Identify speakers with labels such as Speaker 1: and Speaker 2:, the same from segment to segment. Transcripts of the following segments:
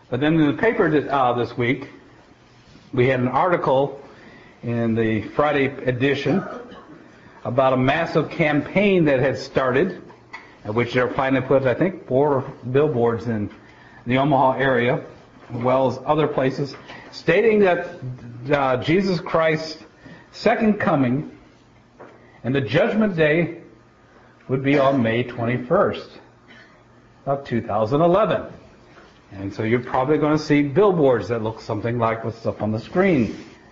Speaker 1: But then in the paper this week, we had an article in the Friday edition about a massive campaign that had started, at which they're planning to put, I think, 4 billboards in the Omaha area, as well as other places, stating that Jesus Christ's second coming and the judgment day would be on May 21st of 2011. And so you're probably going to see billboards that look something like what's up on the screen.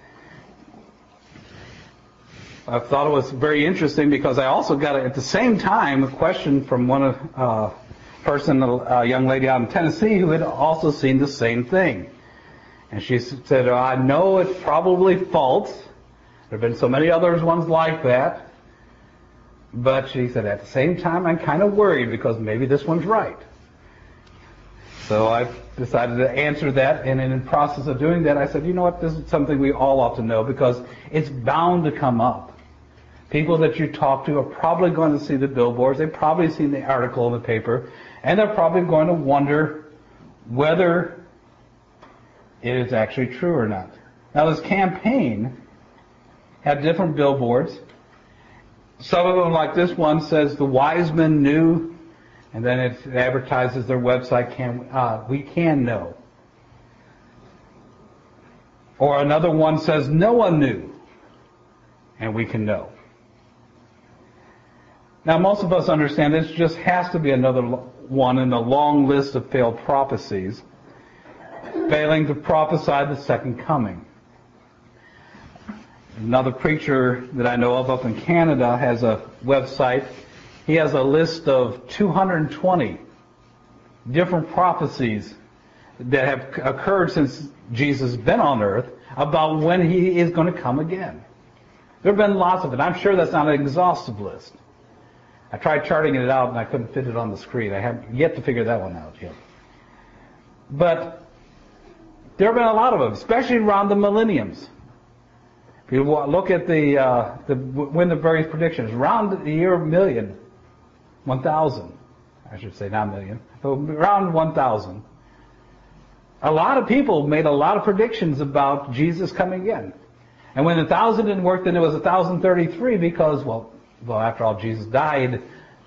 Speaker 1: I thought it was very interesting because I also got, at the same time, a question from a young lady out in Tennessee who had also seen the same thing. And she said, I know it's probably false. There have been so many other ones like that. But she said, at the same time, I'm kind of worried because maybe this one's right. So I decided to answer that, and in the process of doing that, I said, you know what, this is something we all ought to know because it's bound to come up. People that you talk to are probably going to see the billboards, they've probably seen the article in the paper, and they're probably going to wonder whether it is actually true or not. Now this campaign had different billboards. Some of them, like this one, says the wise men knew, and then it advertises their website, we can know. Or another one says no one knew, and we can know. Now most of us understand this just has to be another one in the long list of failed prophecies, failing to prophesy the second coming. Another preacher that I know of up in Canada has a website. He has a list of 220 different prophecies that have occurred since Jesus has been on earth about when he is going to come again. There have been lots of it. I'm sure that's not an exhaustive list. I tried charting it out and I couldn't fit it on the screen. I have yet to figure that one out yet. But there have been a lot of them, especially around the millenniums. If you look at when the various predictions, around the year 1000, I should say, not million, but around 1000, a lot of people made a lot of predictions about Jesus coming again. And when 1000 didn't work, then it was 1033 because, well, after all, Jesus died,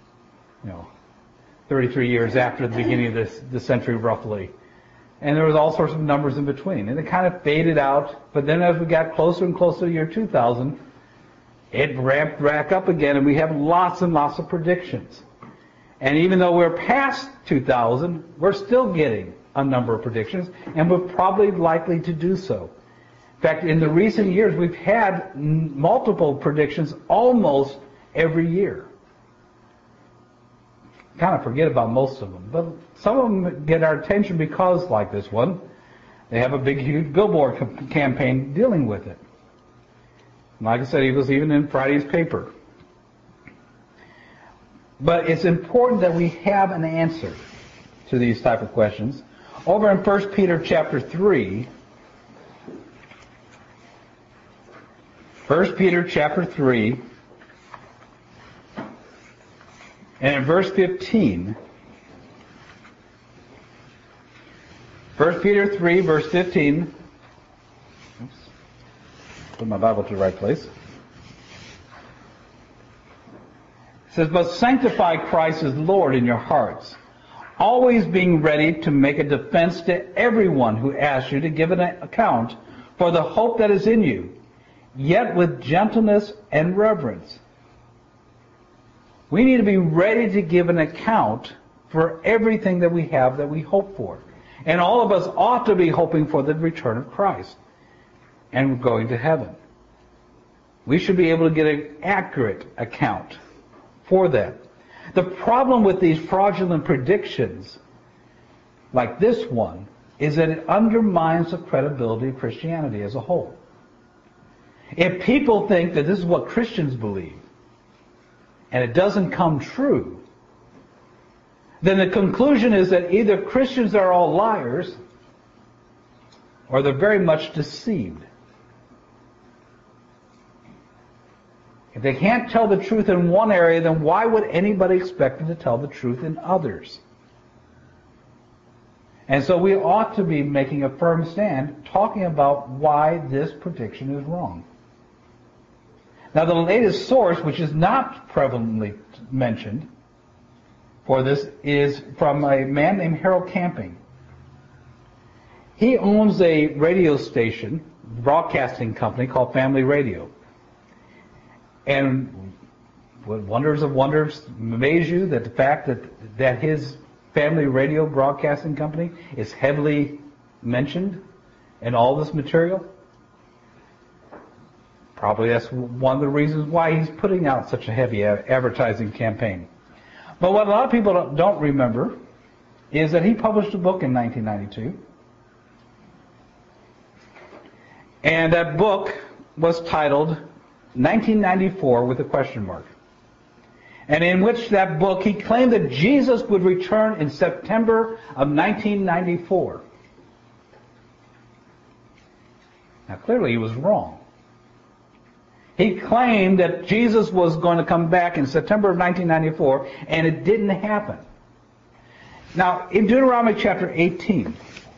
Speaker 1: 33 years after the beginning of the century, roughly. And there was all sorts of numbers in between. And it kind of faded out. But then as we got closer and closer to the year 2000, it ramped back up again, and we have lots and lots of predictions. And even though we're past 2000, we're still getting a number of predictions, and we're probably likely to do so. In fact, in the recent years, we've had multiple predictions almost every year. Kind of forget about most of them, but some of them get our attention because, like this one, they have a big, huge billboard campaign dealing with it. Like I said, it was even in Friday's paper. But it's important that we have an answer to these type of questions. Over in 1 Peter chapter 3, 1 Peter chapter 3, and in verse 15, 1 Peter 3, verse 15, put my Bible to the right place. It says, but sanctify Christ as Lord in your hearts, always being ready to make a defense to everyone who asks you to give an account for the hope that is in you, yet with gentleness and reverence. We need to be ready to give an account for everything that we have that we hope for. And all of us ought to be hoping for the return of Christ and going to heaven. We should be able to get an accurate account for that. The problem with these fraudulent predictions, like this one, is that it undermines the credibility of Christianity as a whole. If people think that this is what Christians believe, and it doesn't come true, then the conclusion is that either Christians are all liars, or they're very much deceived. If they can't tell the truth in one area, then why would anybody expect them to tell the truth in others? And so we ought to be making a firm stand, talking about why this prediction is wrong. Now, the latest source, which is not prevalently mentioned for this, is from a man named Harold Camping. He owns a radio station, broadcasting company called Family Radio. And what wonders of wonders amaze you that the fact that his Family Radio broadcasting company is heavily mentioned in all this material? Probably that's one of the reasons why he's putting out such a heavy advertising campaign. But what a lot of people don't remember is that he published a book in 1992. And that book was titled 1994 with a question mark. And in which that book he claimed that Jesus would return in September of 1994. Now clearly he was wrong. He claimed that Jesus was going to come back in September of 1994, and it didn't happen. Now, in Deuteronomy chapter 18,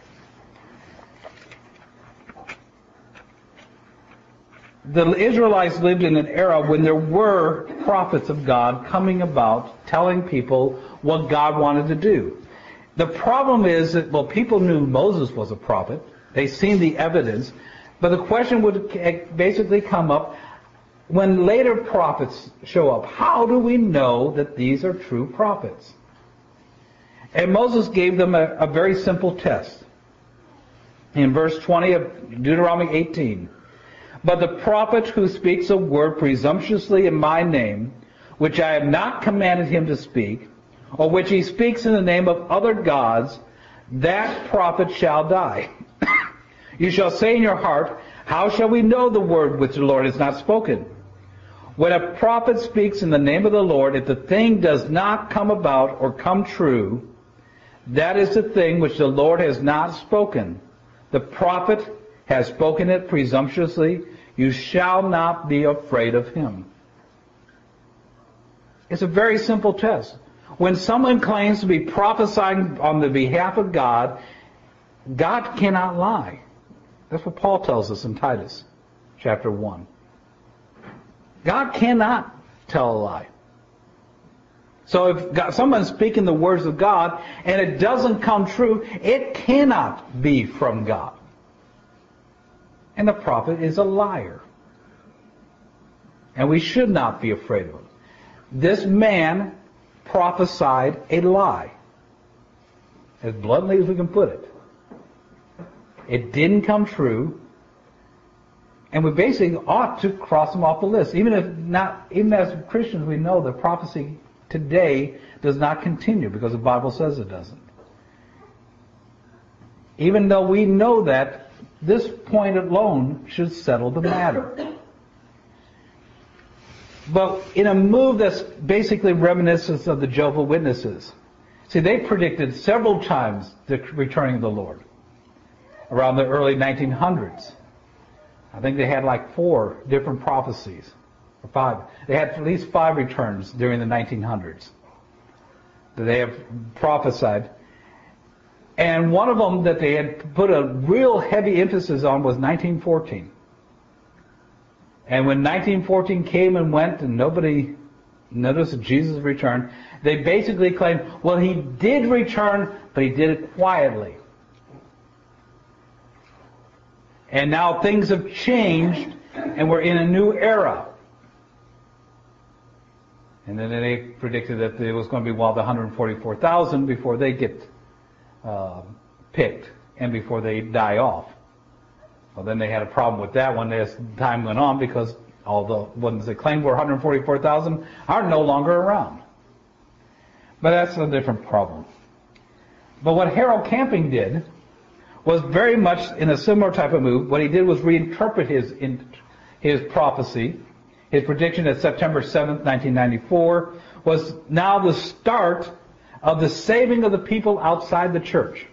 Speaker 1: the Israelites lived in an era when there were prophets of God coming about telling people what God wanted to do. The problem is that, well, people knew Moses was a prophet. They seen the evidence. But the question would basically come up, when later prophets show up, how do we know that these are true prophets? And Moses gave them a very simple test. In verse 20 of Deuteronomy 18, "But the prophet who speaks a word presumptuously in my name, which I have not commanded him to speak, or which he speaks in the name of other gods, that prophet shall die. You shall say in your heart, how shall we know the word which the Lord has not spoken? When a prophet speaks in the name of the Lord, if the thing does not come about or come true, that is the thing which the Lord has not spoken. The prophet has spoken it presumptuously. You shall not be afraid of him." It's a very simple test. When someone claims to be prophesying on the behalf of God, God cannot lie. That's what Paul tells us in Titus chapter 1. God cannot tell a lie. So if someone's speaking the words of God and it doesn't come true, it cannot be from God. And the prophet is a liar. And we should not be afraid of him. This man prophesied a lie, as bluntly as we can put it. It didn't come true. And we basically ought to cross them off the list. Even as Christians, we know that prophecy today does not continue because the Bible says it doesn't. Even though we know that, this point alone should settle the matter. But in a move that's basically reminiscent of the Jehovah's Witnesses. See, they predicted several times the returning of the Lord around the early 1900s. I think they had like 4 different prophecies, or 5. They had at least 5 returns during the 1900s that they have prophesied. And one of them that they had put a real heavy emphasis on was 1914. And when 1914 came and went and nobody noticed that Jesus returned, they basically claimed, well, he did return, but he did it quietly. And now things have changed, and we're in a new era. And then they predicted that it was going to be, the 144,000 before they get picked and before they die off. Well, then they had a problem with that one as time went on, because all the ones that claimed were 144,000 are no longer around. But that's a different problem. But what Harold Camping did was very much in a similar type of move. What he did was reinterpret his prophecy. His prediction that September 7th, 1994 was now the start of the saving of the people outside the church.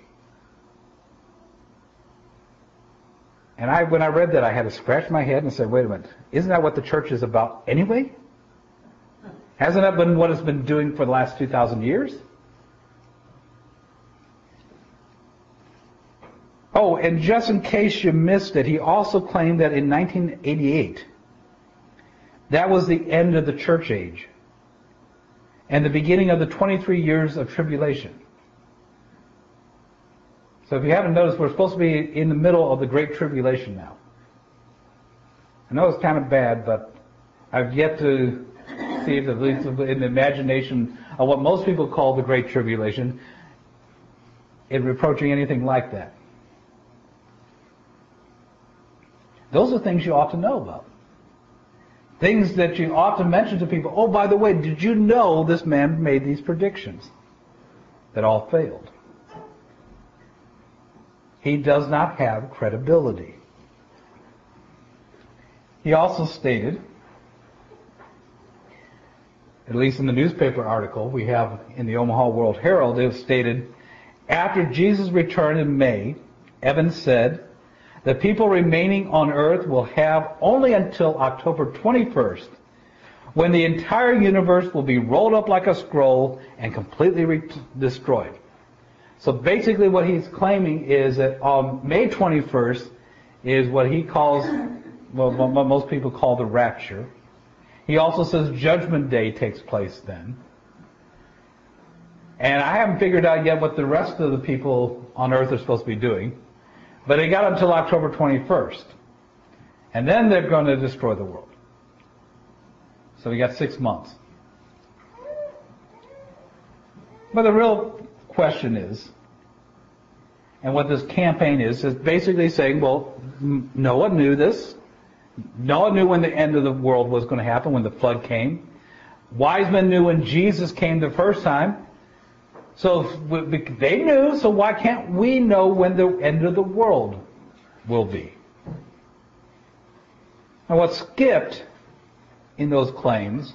Speaker 1: And when I read that, I had to scratch my head and say, wait a minute, isn't that what the church is about anyway? Hasn't that been what it's been doing for the last 2,000 years? Oh, and just in case you missed it, he also claimed that in 1988, that was the end of the church age and the beginning of the 23 years of tribulation. So if you haven't noticed, we're supposed to be in the middle of the Great Tribulation now. I know it's kind of bad, but I've yet to see if at least in the imagination of what most people call the Great Tribulation, it approaching anything like that. Those are things you ought to know about. Things that you ought to mention to people. Oh, by the way, did you know this man made these predictions that all failed? He does not have credibility. He also stated, at least in the newspaper article we have in the Omaha World Herald, it stated, after Jesus' return in May, Evans said, the people remaining on earth will have only until October 21st, when the entire universe will be rolled up like a scroll and completely destroyed. So basically what he's claiming is that on May 21st is what he calls, well, what most people call the rapture. He also says Judgment Day takes place then. And I haven't figured out yet what the rest of the people on earth are supposed to be doing. But they got until October 21st. And then they're going to destroy the world. So we got 6 months. But the real question is, and what this campaign is basically saying, well, Noah knew this. Noah knew when the end of the world was going to happen, when the flood came. Wise men knew when Jesus came the first time. So they knew, so why can't we know when the end of the world will be? And what's skipped in those claims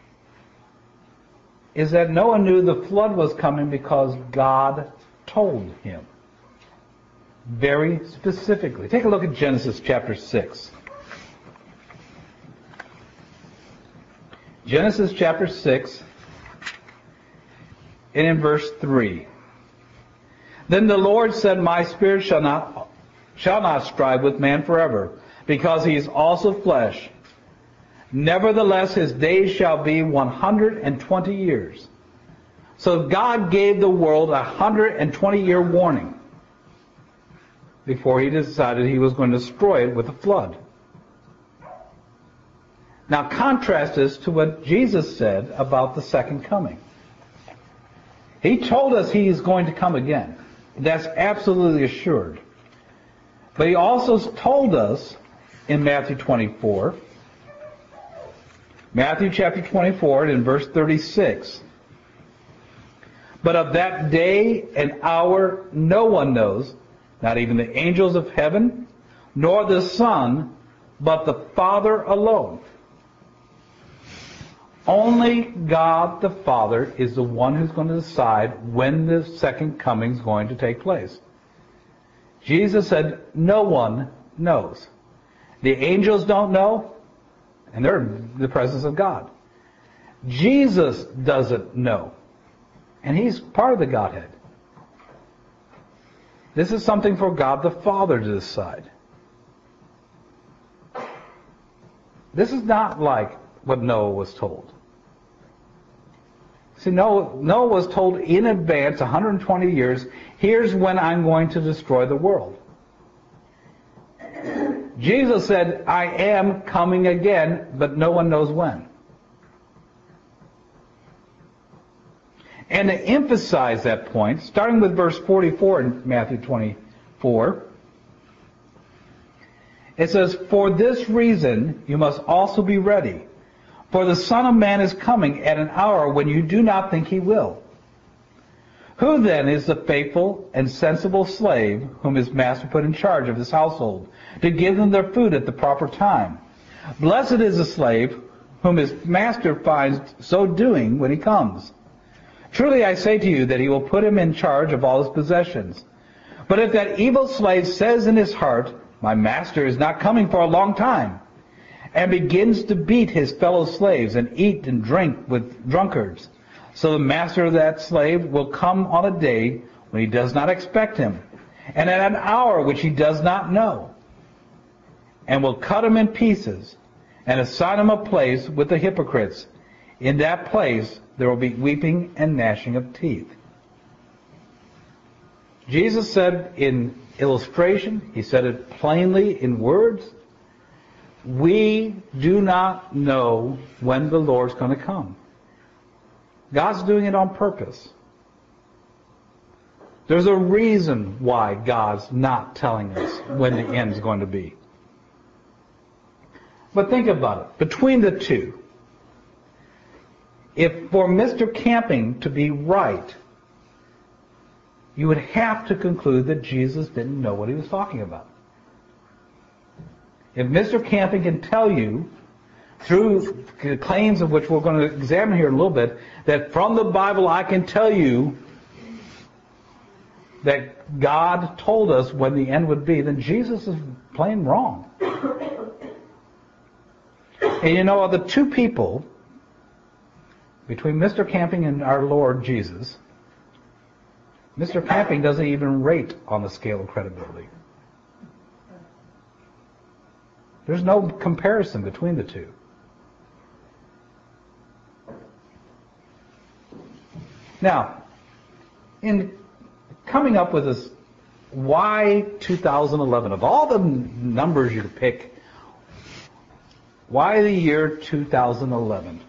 Speaker 1: is that Noah knew the flood was coming because God told him. Very specifically. Take a look at Genesis chapter 6. Genesis chapter 6. And in verse 3, then the Lord said, my spirit shall not strive with man forever, because he is also flesh. Nevertheless, his days shall be 120 years. So God gave the world 120-year warning before he decided he was going to destroy it with a flood. Now contrast this to what Jesus said about the second coming. He told us he is going to come again. That's absolutely assured. But he also told us in Matthew 24, Matthew chapter 24 and in verse 36, but of that day and hour no one knows, not even the angels of heaven, nor the Son, but the Father alone. Only God the Father is the one who's going to decide when the second coming is going to take place. Jesus said, no one knows. The angels don't know, and they're in the presence of God. Jesus doesn't know, and he's part of the Godhead. This is something for God the Father to decide. This is not like what Noah was told. See, Noah was told in advance, 120 years, here's when I'm going to destroy the world. Jesus said, I am coming again, but no one knows when. And to emphasize that point, starting with verse 44 in Matthew 24, it says, for this reason you must also be ready. For the Son of Man is coming at an hour when you do not think he will. Who then is the faithful and sensible slave whom his master put in charge of his household, to give them their food at the proper time? Blessed is the slave whom his master finds so doing when he comes. Truly I say to you that he will put him in charge of all his possessions. But if that evil slave says in his heart, my master is not coming for a long time, and begins to beat his fellow slaves and eat and drink with drunkards, so the master of that slave will come on a day when he does not expect him, and at an hour which he does not know, and will cut him in pieces, and assign him a place with the hypocrites. In that place there will be weeping and gnashing of teeth. Jesus said in illustration, he said it plainly in words, we do not know when the Lord's going to come. God's doing it on purpose. There's a reason why God's not telling us when the end is going to be. But think about it. Between the two, if for Mr. Camping to be right, you would have to conclude that Jesus didn't know what he was talking about. If Mr. Camping can tell you, through the claims of which we're going to examine here in a little bit, that from the Bible I can tell you that God told us when the end would be, then Jesus is plain wrong. And you know, of the two people, between Mr. Camping and our Lord Jesus, Mr. Camping doesn't even rate on the scale of credibility. There's no comparison between the two. Now, in coming up with this, why 2011? Of all the numbers you could pick, why the year 2011?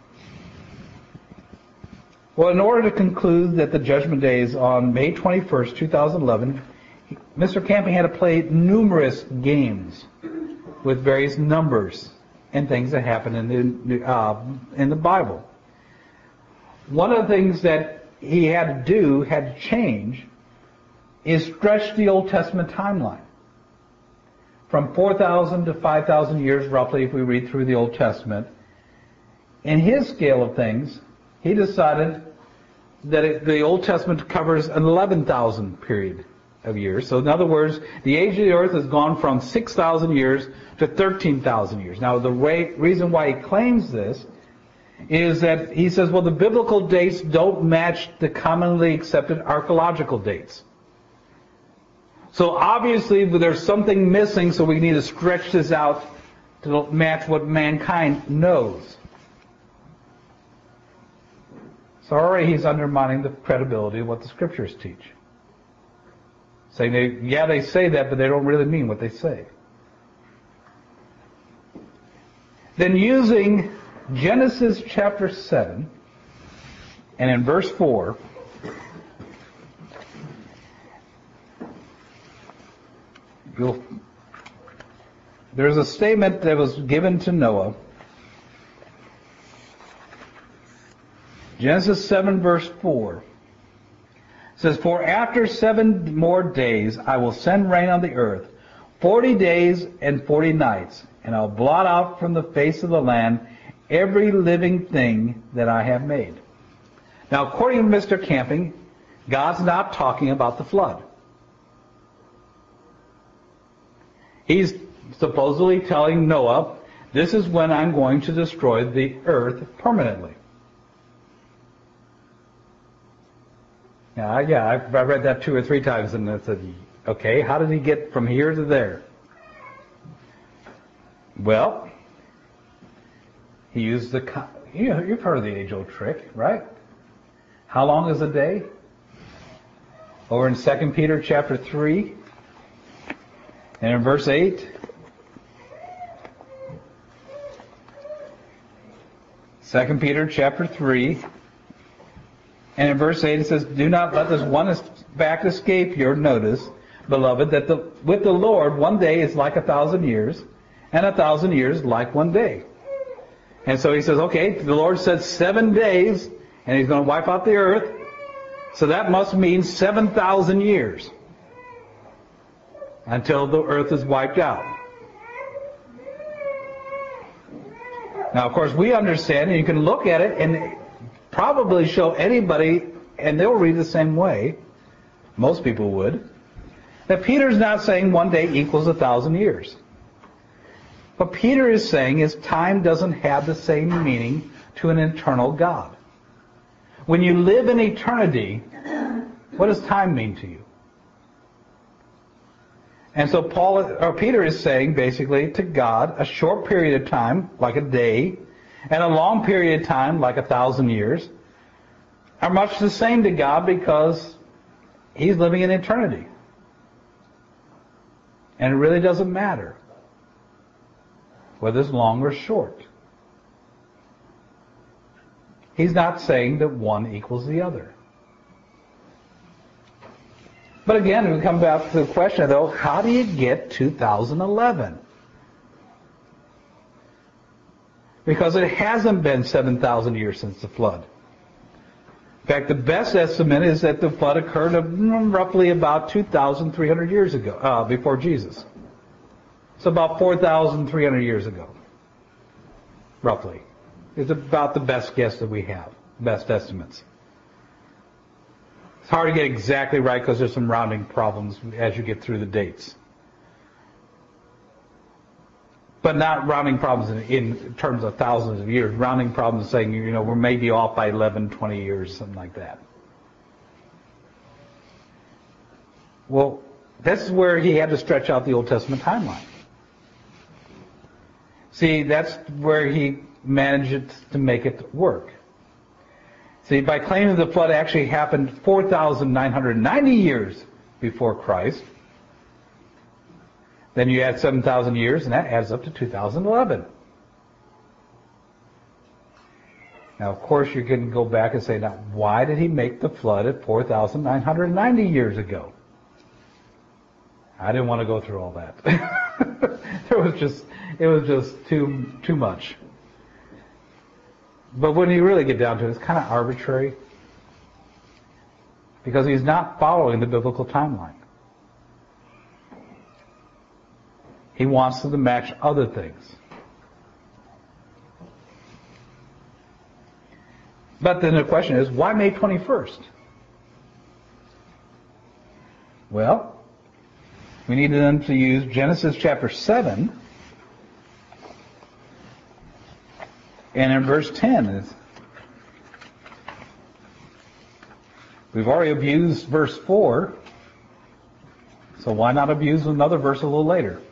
Speaker 1: Well, in order to conclude that the Judgment Day is on May 21st, 2011, Mr. Camping had to play numerous games with various numbers and things that happen in the Bible. One of the things that he had to change, is stretch the Old Testament timeline. From 4,000 to 5,000 years, roughly, if we read through the Old Testament. In his scale of things, he decided that the Old Testament covers an 11,000 period of years. So in other words, the age of the earth has gone from 6,000 years to 13,000 years. Now the reason why he claims this is that he says, well, the biblical dates don't match the commonly accepted archaeological dates. So obviously there's something missing, so we need to stretch this out to match what mankind knows. So already he's undermining the credibility of what the Scriptures teach. Saying, they say that, but they don't really mean what they say. Then using Genesis chapter 7, and in verse 4, there's a statement that was given to Noah. Genesis 7 verse 4 says, for after 7 more days I will send rain on the earth, 40 days and 40 nights, and I'll blot out from the face of the land every living thing that I have made. Now, according to Mr. Camping, God's not talking about the flood. He's supposedly telling Noah, this is when I'm going to destroy the earth permanently. Now, I read that 2 or 3 times and I said, okay, how did he get from here to there? Well, he used you've heard of the age-old trick, right? How long is a day? Over in 2 Peter chapter 3, and in verse 8, 2 Peter chapter 3, and in verse 8 it says, do not let this one fact escape your notice, beloved, that with the Lord 1 day is like 1,000 years, and 1,000 years like 1 day. And so he says, okay, the Lord said 7 days, and he's going to wipe out the earth, so that must mean 7,000 years until the earth is wiped out. Now, of course, we understand, and you can look at it and probably show anybody, and they'll read the same way, most people would, that Peter's not saying 1 day equals 1,000 years. What Peter is saying is time doesn't have the same meaning to an eternal God. When you live in eternity, what does time mean to you? And so Peter is saying basically to God, a short period of time, like a day, and a long period of time, like 1,000 years, are much the same to God because He's living in eternity. And it really doesn't matter whether it's long or short. He's not saying that one equals the other. But again, we come back to the question, though, how do you get 2011? Because it hasn't been 7,000 years since the flood. In fact, the best estimate is that the flood occurred roughly about 2,300 years ago, before Jesus. So about 4,300 years ago, roughly. It's about the best guess that we have, best estimates. It's hard to get exactly right because there's some rounding problems as you get through the dates. But not rounding problems in terms of thousands of years. Rounding problems saying, we're maybe off by 11, 20 years, something like that. Well, this is where he had to stretch out the Old Testament timeline. See, that's where he managed to make it work. See, by claiming the flood actually happened 4,990 years before Christ, then you add 7,000 years, and that adds up to 2011. Now, of course, you can go back and say, now, why did he make the flood at 4,990 years ago? I didn't want to go through all that. It was just too much. But when you really get down to it, it's kind of arbitrary. Because he's not following the biblical timeline. He wants them to match other things. But then the question is, why May 21st? Well, we need then to use Genesis chapter 7. And in verse 10, we've already abused verse 4, so why not abuse another verse a little later?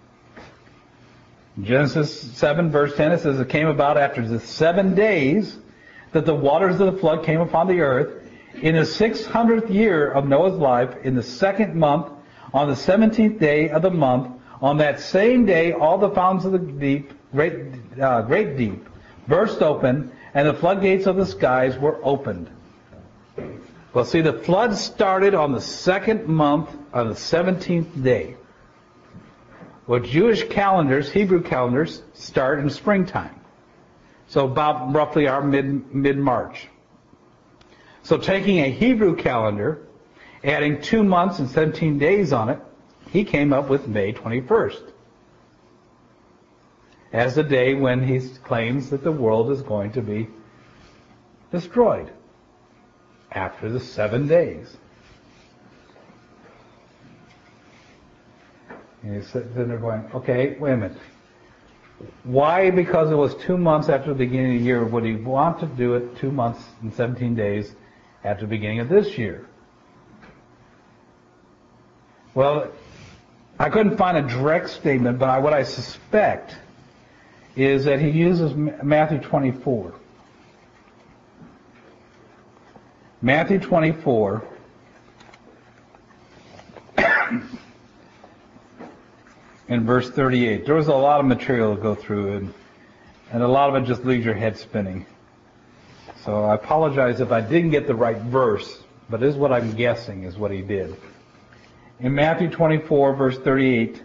Speaker 1: Genesis 7 verse 10, it says, it came about after the 7 days that the waters of the flood came upon the earth. In the 600th year of Noah's life, in the 2nd month, on the 17th day of the month, on that same day, all the fountains of the deep, great deep, burst open, and the floodgates of the skies were opened. Well, see, the flood started on the 2nd month, on the 17th day. Well, Jewish calendars, Hebrew calendars, start in springtime. So about roughly our mid-March. So taking a Hebrew calendar, adding 2 months and 17 days on it, he came up with May 21st. As the day when he claims that the world is going to be destroyed. After the 7 days. And then they're going, okay, wait a minute. Why, because it was 2 months after the beginning of the year, would he want to do it 2 months and 17 days after the beginning of this year? Well, I couldn't find a direct statement, but what I suspect is that he uses Matthew 24. Matthew 24 in verse 38. There was a lot of material to go through, and a lot of it just leaves your head spinning. So I apologize if I didn't get the right verse, but this is what I'm guessing is what he did. In Matthew 24, verse 38,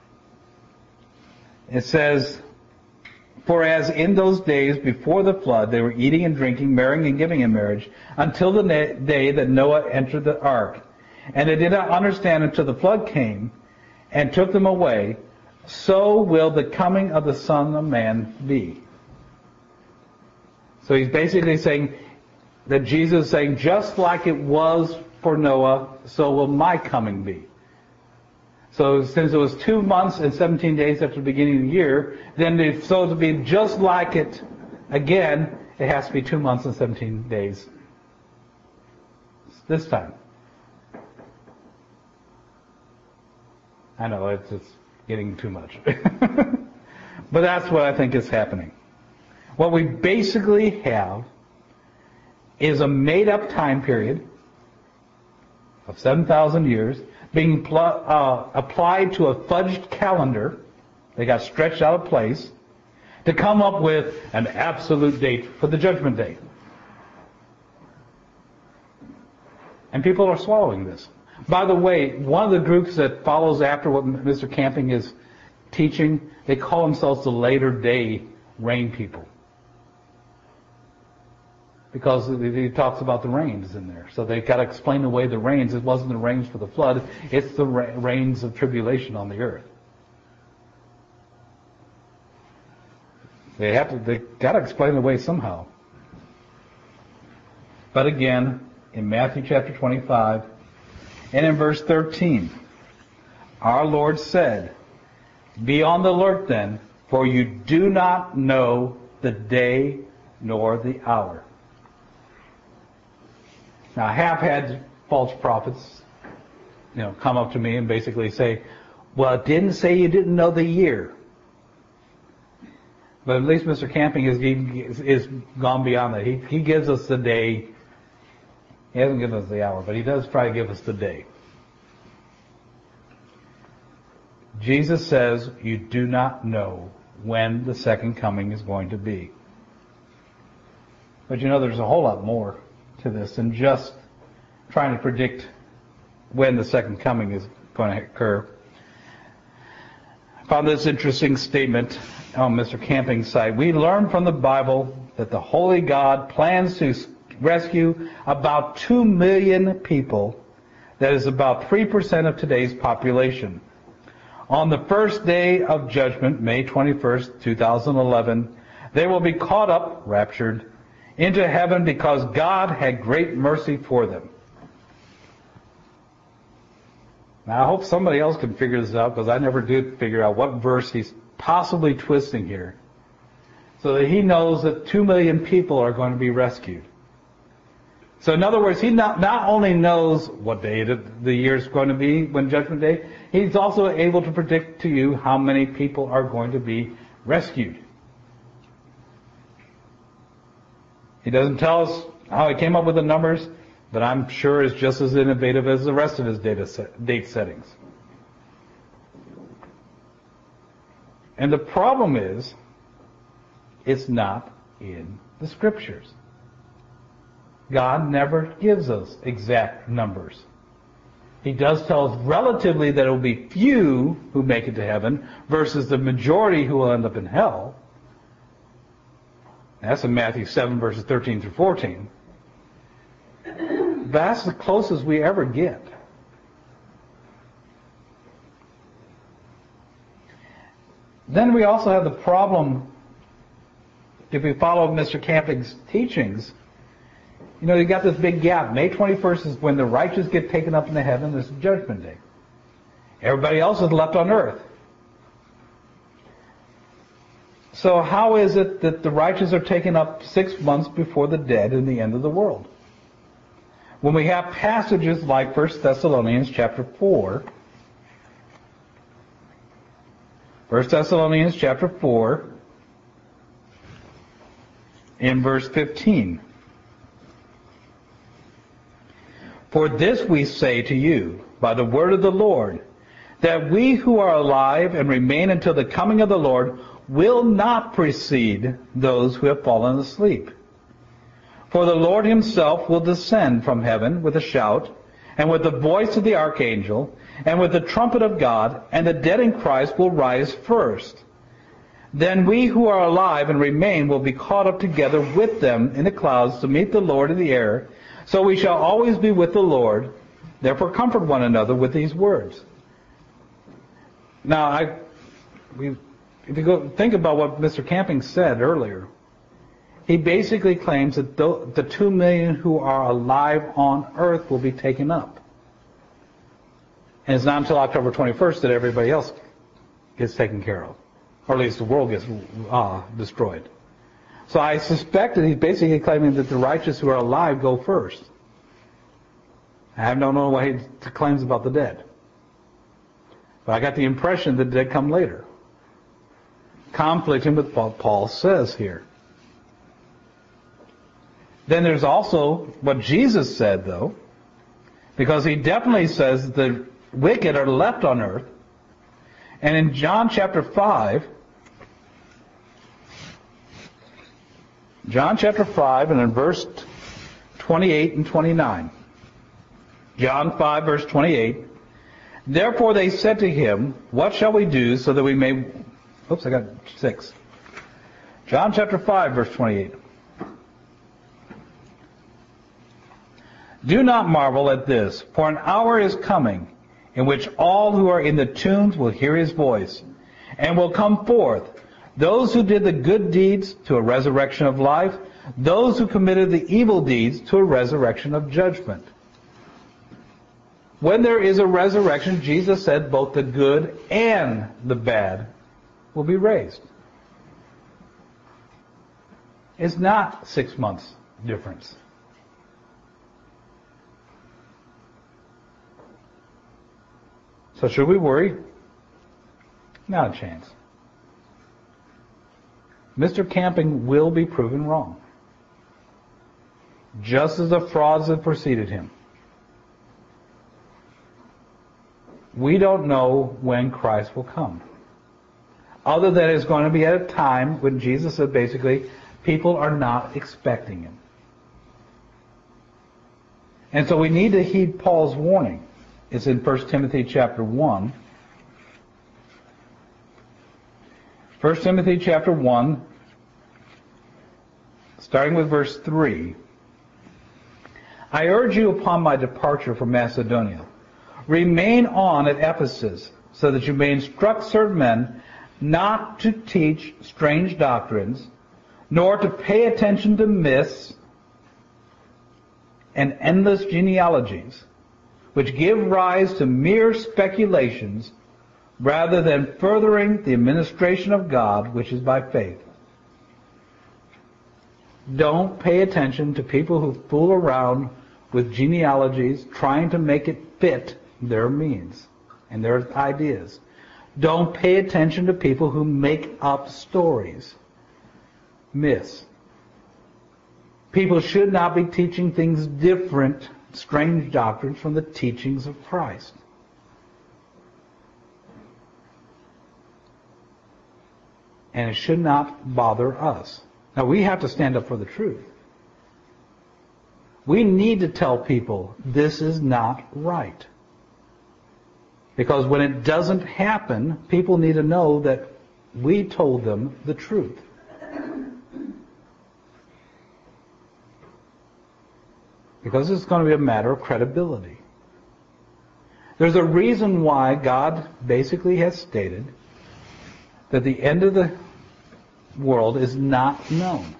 Speaker 1: it says, for as in those days before the flood, they were eating and drinking, marrying and giving in marriage, until the day that Noah entered the ark. And they did not understand until the flood came and took them away. So will the coming of the Son of Man be. So he's basically saying that Jesus is saying, just like it was for Noah, so will my coming be. So since it was 2 months and 17 days after the beginning of the year, then so to be just like it again, it has to be 2 months and 17 days this time. I know, it's getting too much. But that's what I think is happening. What we basically have is a made-up time period of 7,000 years being applied to a fudged calendar. They got stretched out of place to come up with an absolute date for the judgment day. And people are swallowing this. By the way, one of the groups that follows after what Mr. Camping is teaching, they call themselves the later day rain people. Because he talks about the rains in there. So they've got to explain away the rains. It wasn't the rains for the flood, it's the rains of tribulation on the earth. They got to explain it away somehow. But again, in Matthew chapter 25, and in verse 13, our Lord said, "Be on the alert then, for you do not know the day nor the hour." Now, I have had false prophets, come up to me and basically say, "Well, it didn't say you didn't know the year." But at least Mr. Camping is gone beyond that. He gives us the day. He hasn't given us the hour, but he does try to give us the day. Jesus says you do not know when the second coming is going to be. But there's a whole lot more to this than just trying to predict when the second coming is going to occur. I found this interesting statement on Mr. Camping's site. We learn from the Bible that the Holy God plans to rescue about 2 million people. That is about 3% of today's population. On the first day of judgment, May 21st, 2011, they will be caught up, raptured, into heaven because God had great mercy for them. Now, I hope somebody else can figure this out, because I never did figure out what verse he's possibly twisting here, so that he knows that 2 million people are going to be rescued. So in other words, he not only knows what day the year is going to be when Judgment Day, he's also able to predict to you how many people are going to be rescued. He doesn't tell us how he came up with the numbers, but I'm sure it's just as innovative as the rest of his date settings. And the problem is, it's not in the Scriptures. God never gives us exact numbers. He does tell us relatively that it will be few who make it to heaven versus the majority who will end up in hell. That's in Matthew 7, verses 13 through 14. That's the closest we ever get. Then we also have the problem, if we follow Mr. Camping's teachings, you got this big gap. May 21st is when the righteous get taken up into heaven. This is Judgment Day. Everybody else is left on earth. So how is it that the righteous are taken up 6 months before the dead in the end of the world? When we have passages like 1 Thessalonians chapter 4, 1 Thessalonians chapter 4, in verse 15. For this we say to you, by the word of the Lord, that we who are alive and remain until the coming of the Lord will not precede those who have fallen asleep. For the Lord himself will descend from heaven with a shout, and with the voice of the archangel, and with the trumpet of God, and the dead in Christ will rise first. Then we who are alive and remain will be caught up together with them in the clouds to meet the Lord in the air. So we shall always be with the Lord. Therefore comfort one another with these words. Now, if you go think about what Mr. Camping said earlier, he basically claims that the 2 million who are alive on earth will be taken up. And it's not until October 21st that everybody else gets taken care of. Or at least the world gets destroyed. So I suspect that he's basically claiming that the righteous who are alive go first. I don't know what he claims about the dead. But I got the impression that they come later. Conflicting with what Paul says here. Then there's also what Jesus said, though, because he definitely says the wicked are left on earth. And in John chapter 5, and in verse 28 and 29. John 5, verse 28. Therefore they said to him, what shall we do so that we may... Oops, I got 6. John chapter 5, verse 28. Do not marvel at this, for an hour is coming in which all who are in the tombs will hear his voice, and will come forth, those who did the good deeds to a resurrection of life, those who committed the evil deeds to a resurrection of judgment. When there is a resurrection, Jesus said both the good and the bad will be raised. It's not 6 months difference. So should we worry? Not a chance. Mr. Camping will be proven wrong, just as the frauds that preceded him. We don't know when Christ will come, other than it's going to be at a time when Jesus said basically people are not expecting him. And so we need to heed Paul's warning. It's in 1 Timothy chapter 1. 1 Timothy chapter 1, starting with verse 3. I urge you upon my departure from Macedonia, remain on at Ephesus, so that you may instruct certain men not to teach strange doctrines, nor to pay attention to myths and endless genealogies, which give rise to mere speculations, rather than furthering the administration of God, which is by faith. Don't pay attention to people who fool around with genealogies, trying to make it fit their means and their ideas. Don't pay attention to people who make up stories, myths. People should not be teaching things different, strange doctrines from the teachings of Christ. And it should not bother us. Now, we have to stand up for the truth. We need to tell people this is not right. Because when it doesn't happen, people need to know that we told them the truth. Because it's going to be a matter of credibility. There's a reason why God basically has stated that the end of the world is not known.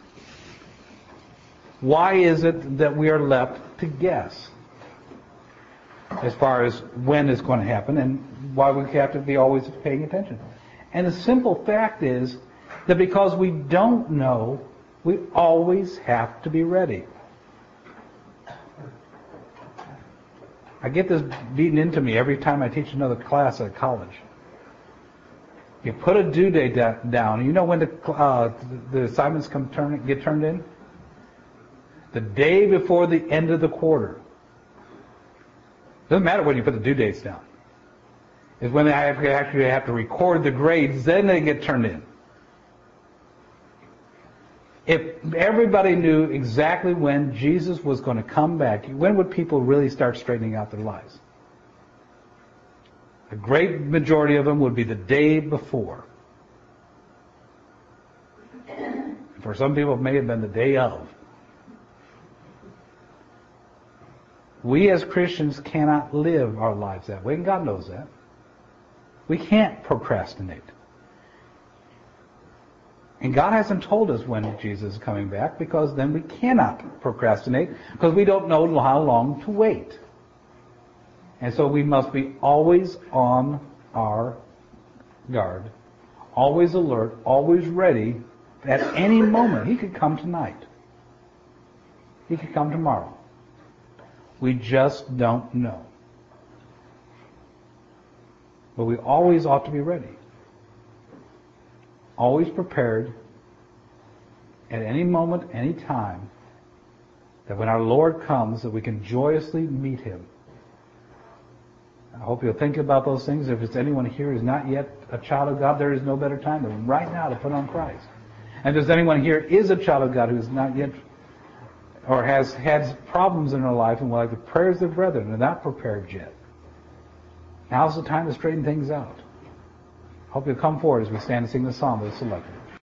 Speaker 1: Why is it that we are left to guess as far as when it's going to happen and why we have to be always paying attention? And the simple fact is that because we don't know, we always have to be ready. I get this beaten into me every time I teach another class at college. You put a due date down. You know when the assignments get turned in? The day before the end of the quarter. Doesn't matter when you put the due dates down. It's when they actually have to record the grades, then they get turned in. If everybody knew exactly when Jesus was going to come back, when would people really start straightening out their lives? A great majority of them would be the day before. For some people, it may have been the day of. We as Christians cannot live our lives that way, and God knows that. We can't procrastinate. And God hasn't told us when Jesus is coming back, because then we cannot procrastinate, because we don't know how long to wait. And so we must be always on our guard, always alert, always ready at any moment. He could come tonight. He could come tomorrow. We just don't know. But we always ought to be ready. Always prepared at any moment, any time, that when our Lord comes, that we can joyously meet Him. I hope you'll think about those things. If it's anyone here who's not yet a child of God, there is no better time than right now to put on Christ. And if there's anyone here is a child of God who's not yet or has had problems in their life and would like the prayers of brethren and not prepared yet, now's the time to straighten things out. Hope you'll come forward as we stand and sing the psalm with the selector.